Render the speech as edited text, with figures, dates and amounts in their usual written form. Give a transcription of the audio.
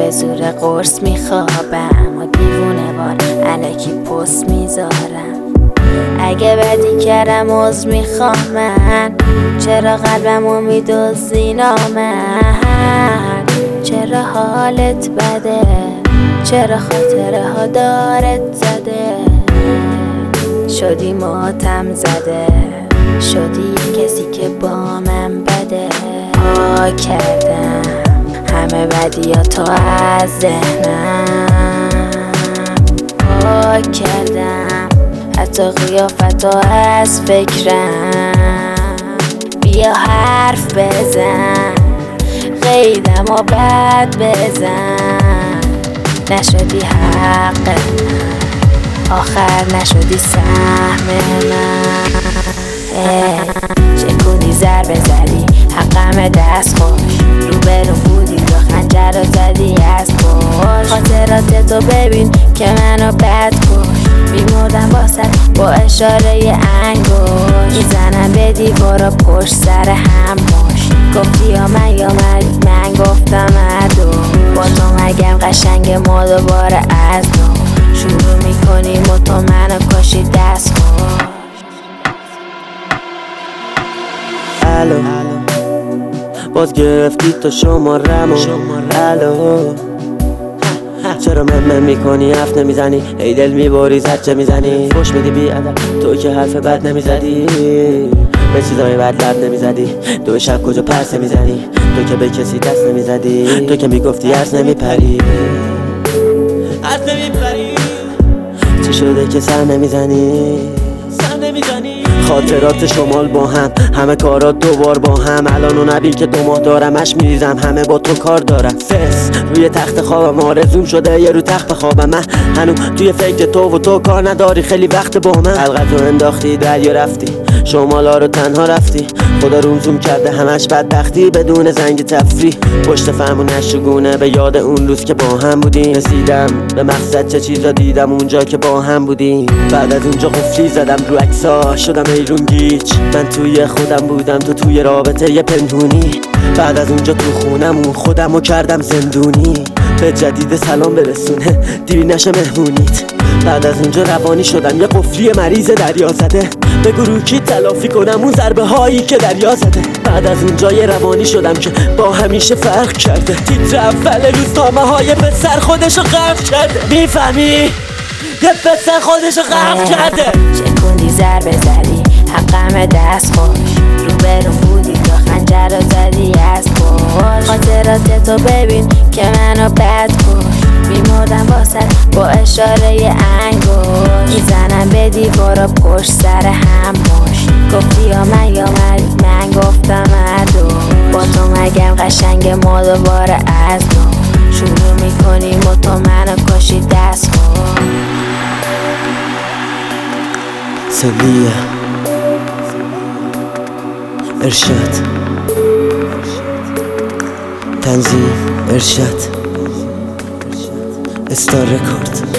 به زور قرص میخوابم و دیوونه وار الکی پست میذارم. اگه بدی کردم عذر میخوام من، چرا قلبمو میدزدی نامرد؟ چرا حالت بده؟ چرا خاطره ها دارت زده؟ شدی ماتم زده، شدی کسی که با من بده. کردم همه بدیاتو از ذهنم، کردم حتی قیافتو از فکرم. بیا حرف بزن، قیدم و بد بزن. نشدی حق من، آخر نشدی سهم من. چه کنی ضربه زدی حقم دست خوش، رو برون بودی تو خنجر رو زدی از پشت. خاطرات تو ببین که منو بد کش، میمردم واسد با اشاره انگوش. میزنم به دیوارا پشت سر هم مش. گفتی یا من گفتم ادو. با تو مگم قشنگ ما دوباره از نو شروع میکنیم و تو منو کاشی دست خوش. الو باز گرفتی تو شمارمو. الو چرا من میکنی حرف نمیزنی؟ ای دل میبری زجه میزنی، خوش میدی بی ادب تو که حرف بد نمیزدی، به چیزای بد لب نمیزدی. دو شب کجا پرس نمیزنی؟ تو که به کسی دست نمیزدی، تو که میگفتی از نمیپری، از نمیپری. چی شده که سر نمیزنی؟ خاطرات شمال با هم، همه کارات دوبار با هم. الان و نبیل که 2 ماه دارمش میریزم، همه با تو کار دارم. فس روی تخت خوابم آرزوم شده یه رو تخت بخوابم. من هنو توی فکر تو کار نداری خیلی وقت با من. حلقتو انداختی دریا رفتی، شمالا رو تنها رفتی. خدا روم زوم کرده همش بدبختی بدون زنگ تفریح. پشت فرمون نشگونه به یاد اون روز که با هم بودیم. رسیدم به مقصد چه چیزا دیدم اونجا که با هم بودیم. بعد از اونجا قفلی زدم رو عکسا شدم ایرون گیج. من توی خودم بودم تو توی رابطه یه پنهونی. بعد از اونجا تو خونمون خودمو کردم زندونی. به جدید سلام برسونه دیر نشه مهمونیت. بعد از اونجا روانی شدم یه قفلی مریض دریا زده. بگو رو کی تلافی کنم اون ضربه هایی که دریا زده. بعد از اونجا یه روانی شدم که با همیشه فرق کرده. تیتر اول روزنامه های پسر خودشو غرق کرده. میفهمی؟ یه پسر خودشو غرق کرده. چه کنی ضربه زدی حقم دست خوش، رو برون بودی تو خنجر رو زدی از پشت. خاطرات تو ببین که منو بد کش، میمردم واسد با اشاره انگوش. میزنم به دیوارا پشت سر هم مش. گفتی یا من گفتم ادو. با تو مگم قشنگ ما دوباره از نو شروع میکنیم و تو منو کاشی دست خوش. سلیه ارشاد تنظیم ارشاد استار رکورد.